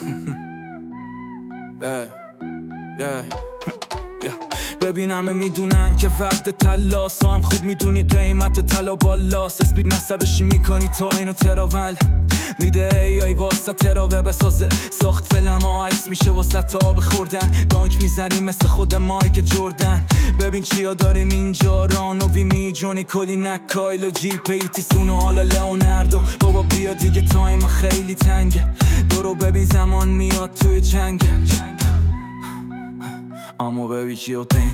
ببین همه میدونن که وقت تلاس، هم خوب میدونی قیمت طلا بالاست. اسپید نصبشی میکنی تا اینو تراول میده ای واسه تراوه بسازه. ساخت فلم ها عکس میشه واسه تا آب خوردن. بانک میزنی مثل خود مایک جردن. ببین چیا داریم اینجا، رانوی میجونی کلی نکایل و جیپ ایتیسون و حالا لئوناردو. بابا بیا دیگه تایم خیلی تنگه، برو ببین زمان میاد توی جنگه. اما ببین چی و تین